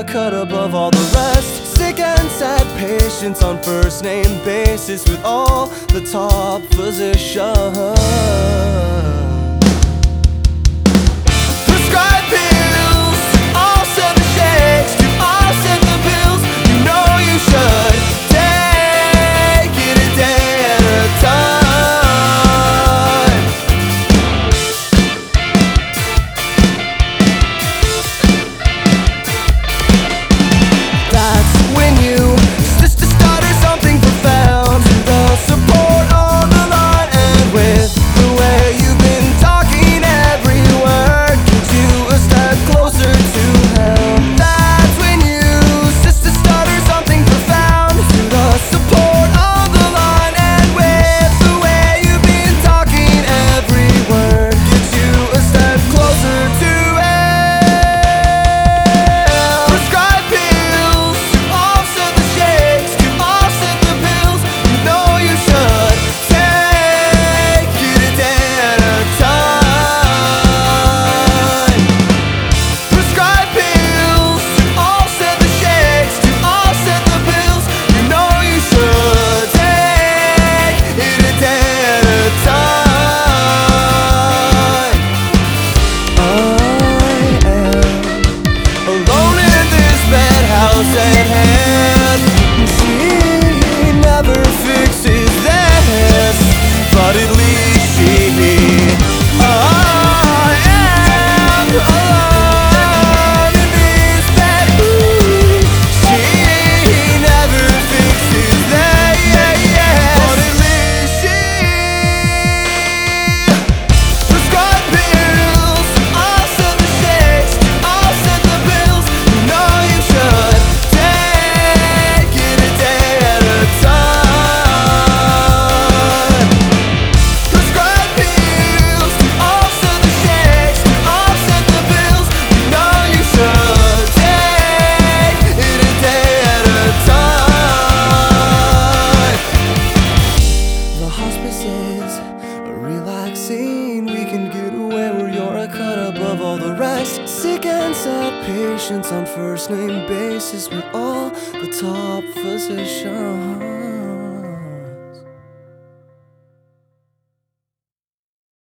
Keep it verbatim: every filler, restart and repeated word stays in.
cut above all the rest. Sick and sad patients on first name basis with all the top physicians. Prescribe pills, all set the shakes, to offset the bills. You know you should take it a day at a time. That's when you just to start or something profound. The support on the line, and with the way you've been talking, every word gets you a step closer to hell. That's when you just to start or something profound. The support on the line, and with the way you've been talking, every word gets you a step closer to hell. Prescribe pills to offset the shakes, to offset the pills. You know you should take it a day at a time. Prescribe pills to offset the shakes, to offset the pills. You know you should take it a day at a time. I am alone in this bad house at hand. She never fixes this, but at least she I am alone in this bed. Ooh, she never fixes that, yeah, yeah. But at least she prescribe pills, offset the shakes, offset the bills. You know you should take it a day at a time. Prescribe pills to offset the shakes, offset the bills. You know you should take it a day at a time. The hospice is relaxing. We can get away where you're a cut above all the rest. Sick and sad patients on first name basis with all the top physicians.